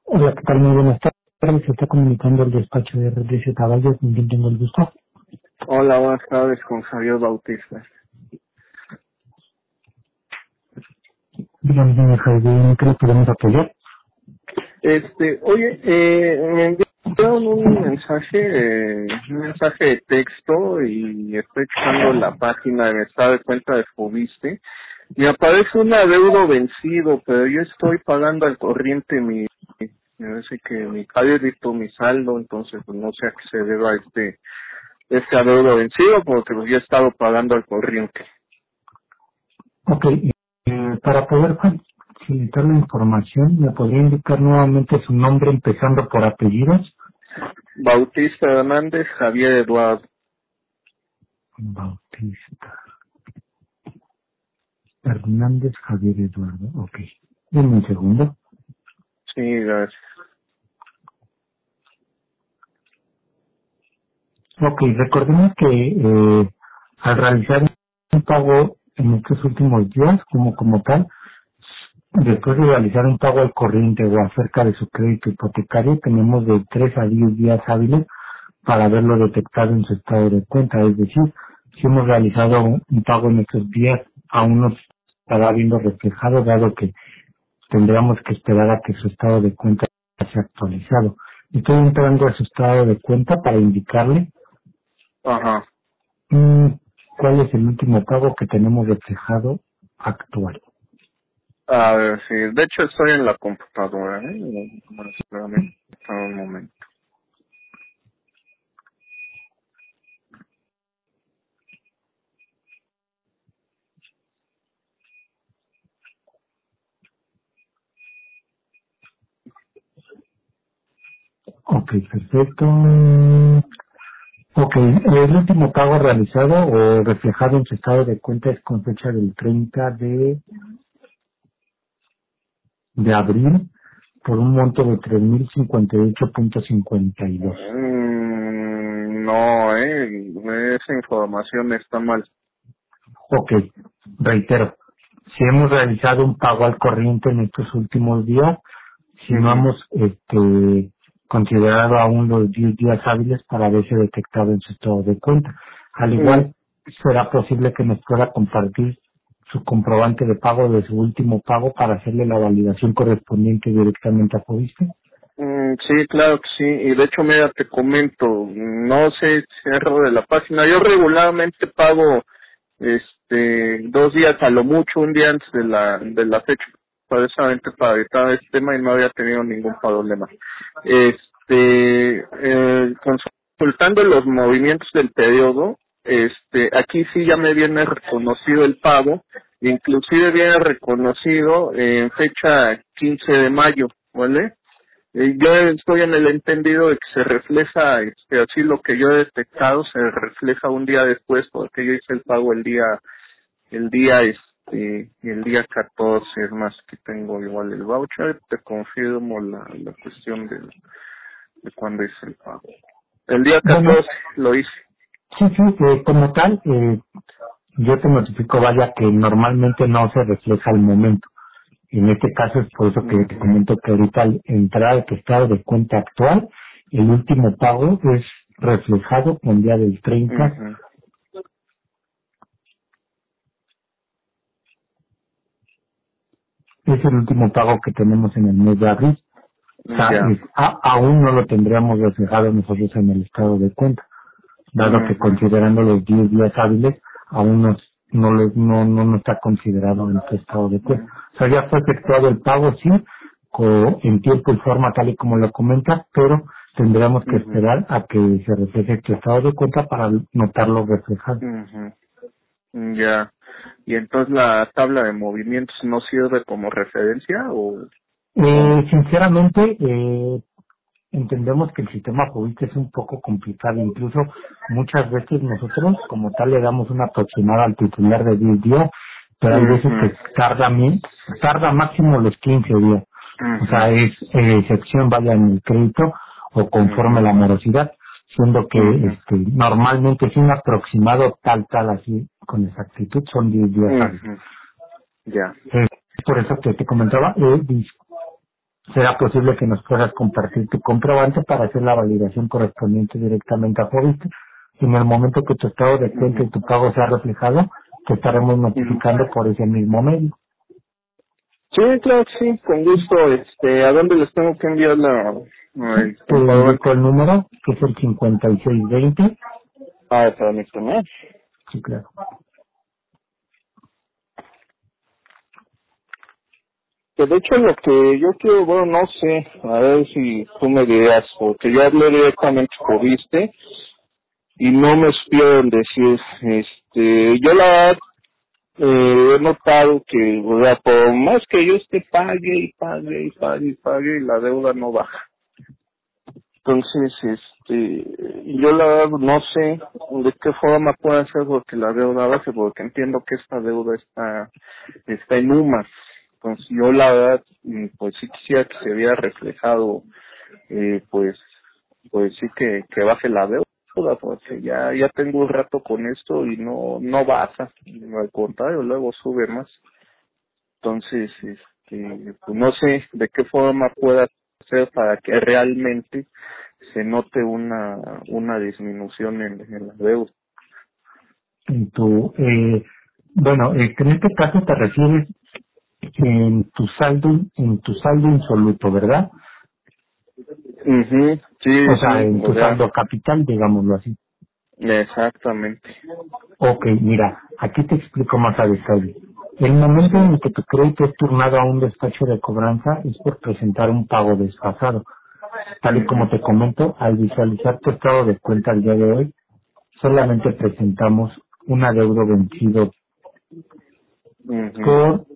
Hola, ¿qué tal? Muy buenas tardes. Se está comunicando el despacho de RDC Caballo, con quien tengo el gusto. Hola, buenas tardes con Javier Bautista. Dígame, señor Javier, ¿en qué le podemos apoyar? Oye, me enviaron un mensaje de texto y estoy checando la página de mi estado de cuenta de Fobiste. Me aparece un adeudo vencido, pero yo estoy pagando al corriente me parece que mi crédito, mi saldo, entonces pues no sé a qué se deba este adeudo vencido porque pues, yo he estado pagando al corriente. Ok, para poder facilitar la información, ¿me podría indicar nuevamente su nombre empezando por apellidos? Bautista Hernández, Javier Eduardo. Bautista Hernández Javier Eduardo. Ok, deme un segundo. Sí, gracias. Ok, recordemos que al realizar un pago en estos últimos días, como tal, después de realizar un pago al corriente o acerca de su crédito hipotecario, tenemos de 3 a 10 días hábiles para verlo detectado en su estado de cuenta. Es decir, si hemos realizado un pago en estos días, aún no se estará viendo reflejado, dado que tendríamos que esperar a que su estado de cuenta sea actualizado. Estoy entrando a su estado de cuenta para indicarle Ajá. mm, cuál es el último pago que tenemos reflejado actual. A ver, sí. De hecho, estoy en la computadora, ¿eh? Bueno, espérame un momento. Ok, perfecto. Ok, el último pago realizado o reflejado en su estado de cuenta es con fecha del 30 de abril por un monto de 3.058.52. No, esa información está mal. Ok, reitero, si hemos realizado un pago al corriente en estos últimos días, si no Ujú. hemos considerado aún los 10 días hábiles para haberse detectado en su estado de cuenta. Al Mm, igual, será posible que nos pueda compartir su comprobante de pago de su último pago para hacerle la validación correspondiente directamente a Fobiste. sí, claro que sí. Y de hecho, mira, te comento, no sé si erro de la página. Yo regularmente pago 2 días a lo mucho, un día antes de la fecha, precisamente para evitar este tema y no había tenido ningún problema. Consultando los movimientos del periodo, aquí sí ya me viene reconocido el pago, inclusive viene reconocido en fecha 15 de mayo, ¿vale? Yo estoy en el entendido de que se refleja, así lo que yo he detectado se refleja un día después porque yo hice el pago el día 14, es más que tengo igual el voucher, te confirmo la cuestión de cuándo hice el pago. El día Bueno, 14 lo hice. sí, como tal, yo te notifico, vaya, que normalmente no se refleja al momento. En este caso es por eso que te Ujú, comento que ahorita al entrar a tu estado de cuenta actual, el último pago es reflejado con día del 30, ujú, es el último pago que tenemos en el mes de abril. O sea, ya. aún no lo tendríamos reflejado nosotros en el estado de cuenta, dado que Ujú, considerando los 10 días hábiles, aún no está considerado en tu estado de cuenta. ujú, O sea, ya fue efectuado el pago, sí, en tiempo y forma tal y como lo comentas, pero tendríamos que ujú, esperar a que se refleje tu estado de cuenta para notarlo reflejado. ujú. Ya. ¿Y entonces la tabla de movimientos no sirve como referencia o no? Sinceramente, entendemos que el sistema Fobiste es un poco complicado, incluso muchas veces nosotros como tal le damos una aproximada al titular de 10 días, pero hay veces Ujú, que tarda máximo los 15 días. O ujú, sea, es excepción, vaya en el crédito o conforme ujú, la morosidad, siendo que ujú, normalmente es un aproximado tal, así, con exactitud, son 10 días hábiles. ujú. Ya. Es por eso que te comentaba, será posible que nos puedas compartir tu comprobante para hacer la validación correspondiente directamente a Fobiste. Y en el momento que tu estado de cuenta y tu pago sea reflejado, te estaremos notificando por ese mismo medio. Sí, claro que sí, con gusto. ¿A dónde les tengo que enviar el Te comprobante? indico el número, que es el 5620. Permíteme. Sí, claro. Que de hecho lo que yo quiero, bueno, no sé, a ver si tú me dirás, porque yo hablé directamente con Viste y no me supieron decir, yo la verdad, he notado que, o sea, por más que yo pague y pague y pague y pague, la deuda no baja. Entonces, yo la verdad no sé de qué forma puede hacer porque la deuda baje, porque entiendo que esta deuda está en UMAS. Entonces, yo la verdad, pues sí quisiera que se viera reflejado, pues, sí que baje la deuda, porque ya tengo un rato con esto y no baja, al contrario, luego sube más. Entonces, pues no sé de qué forma pueda hacer para que realmente se note una disminución en la deuda. En tu, bueno, que en este caso te refieres en tu saldo insoluto, ¿verdad? Mhm. Sí, O sea, sí, en o tu sea, saldo capital, digámoslo así. exactamente. Ok, mira, aquí te explico más a detalle. El momento en el que tu crédito es turnado a un despacho de cobranza es por presentar un pago desfasado. Tal y como Mhm. te comento, al visualizar tu estado de cuenta el día de hoy, solamente presentamos un adeudo vencido Mhm. por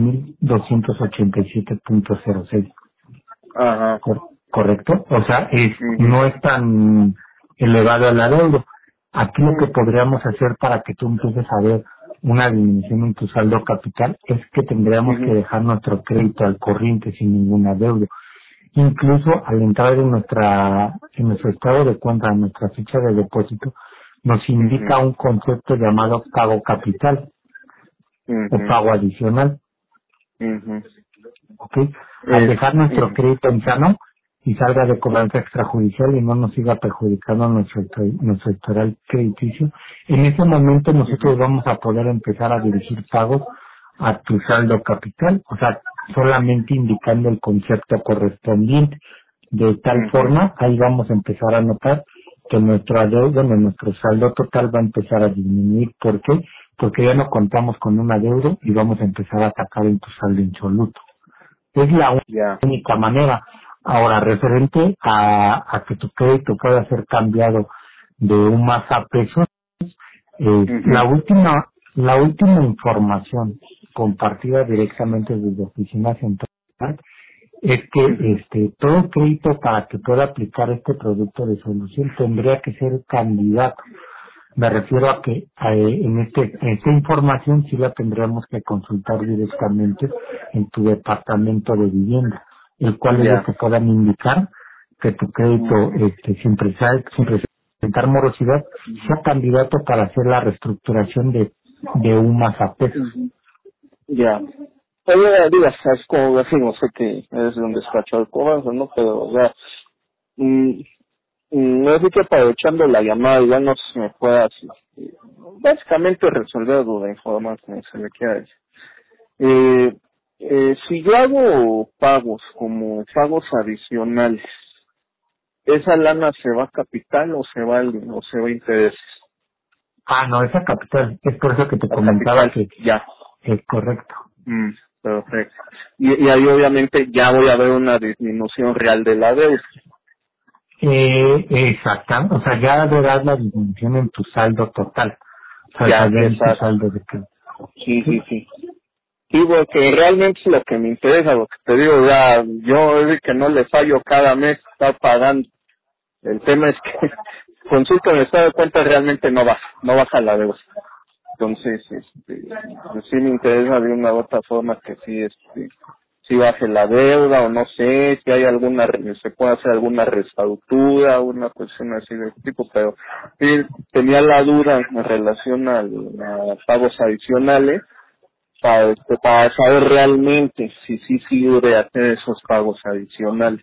2.287.06. Ajá. ¿Correcto? O sea, Mhm. no es tan elevado el adeudo. Aquí lo que Mhm. podríamos hacer para que tú empieces a ver una disminución en tu saldo capital es que tendríamos que Mhm. dejar nuestro crédito al corriente sin ningún adeudo. Incluso al entrar en nuestro estado de cuenta, en nuestra ficha de depósito, nos indica Mhm. un concepto llamado pago capital o Mhm. pago adicional. Mhm. ¿Ok? Al dejar nuestro Mhm. crédito en sano y salga de cobranza extrajudicial y no nos siga perjudicando nuestro historial crediticio, en ese momento nosotros vamos a poder empezar a dirigir pagos a tu saldo capital, o sea, solamente indicando el concepto correspondiente. De tal Mhm. forma, ahí vamos a empezar a notar que nuestro adeudo, nuestro saldo total va a empezar a disminuir. ¿Por qué? Porque ya no contamos con un adeudo y vamos a empezar a atacar en tu saldo insoluto. Es la Ya. única manera. Ahora, referente a que tu crédito pueda ser cambiado de un más a pesos, Mhm. la última información compartida directamente desde Oficina Central es que Mhm. todo crédito para que pueda aplicar este producto de solución tendría que ser candidato. Me refiero a que esta información sí la tendríamos que consultar directamente en tu departamento de vivienda, el cual ellos Ya. te puedan indicar que tu crédito, Mhm. sin presentar morosidad, Mhm. sea candidato para hacer la reestructuración de UMAS a pesos. Mhm. Ya. Oye, digas, es como decimos, sé que eres de un despacho de cobranza, ¿no? Pero, o sea, mm, no sé que aprovechando la llamada, igual no sé si me puedas, básicamente resolver duda, informar como se le quiera decir. Si yo hago pagos como pagos adicionales, ¿esa lana se va a capital o se va a intereses? Ah, no, esa capital, es por eso que te A comentaba capital, que ya. es correcto. Mm, perfecto. Y ahí obviamente ya voy a ver una disminución real de la deuda. Exactamente, o sea, ya verás la disminución en tu saldo total, o sea, Ya, ya en tu exacto. saldo de crédito. Sí, Sí. sí, sí. Sí, porque realmente es lo que me interesa, lo que te digo, ya, yo es que no le fallo cada mes estar pagando. El tema es que consulta el estado de cuenta realmente no baja la deuda. Entonces, pues sí me interesa de una u otra forma que sí, si baje la deuda o no sé, si hay se puede hacer alguna reestructura, una cuestión así de este tipo, pero sí tenía la duda en relación a pagos adicionales para saber realmente si sí sirve hacer esos pagos adicionales.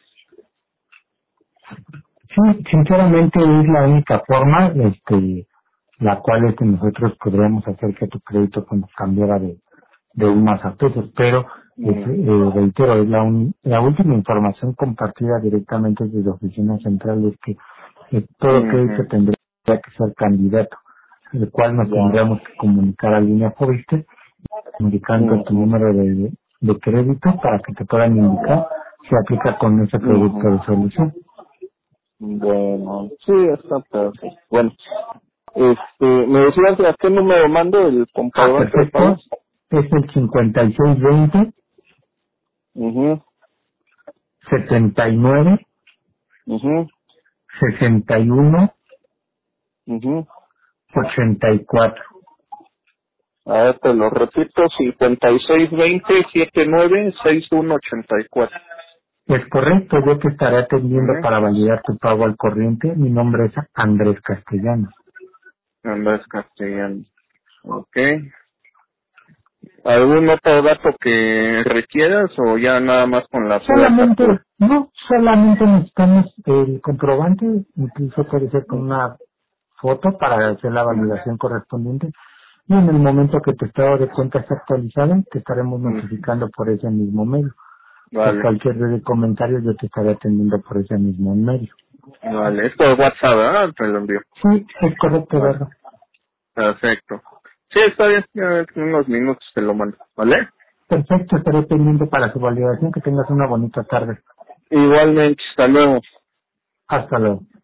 Sí, sinceramente es la única forma, la cual nosotros podríamos hacer que tu crédito pues, cambiara de unos a pesos, pero reitero, es la última información compartida directamente desde la oficina central es que todo crédito tendría que ser candidato, el cual nos tendríamos que comunicar a línea Fobiste, indicando tu número de crédito para que te puedan indicar si aplica con ese producto de solución. Bueno, sí, está perfecto. Bueno, me decías a qué número mando el comprobante de Perfecto. pagos. Es el 5620 79 61 84. A ver, te lo repito, 5620-796184. Es correcto, yo te estaré atendiendo para validar tu pago al corriente. Mi nombre es Andrés Castellanos. Andrés Castellanos. Ok. ¿Algún otro dato que requieras o ya nada más con la pura captura? Solamente necesitamos el comprobante, incluso puede ser con una foto para hacer la validación correspondiente. Y en el momento que tu estado de cuenta esté actualizado, te estaremos notificando por ese mismo medio. Por Vale, cualquier comentario yo te estaré atendiendo por ese mismo medio. vale. Esto es WhatsApp, ¿verdad? Te lo envío. Sí, es correcto, Vale. ¿verdad? Perfecto. Sí, está bien. Ya en unos minutos te lo mando. ¿Vale? Perfecto, estaré pendiente para su validación. Que tengas una bonita tarde. Igualmente, hasta luego. Hasta luego.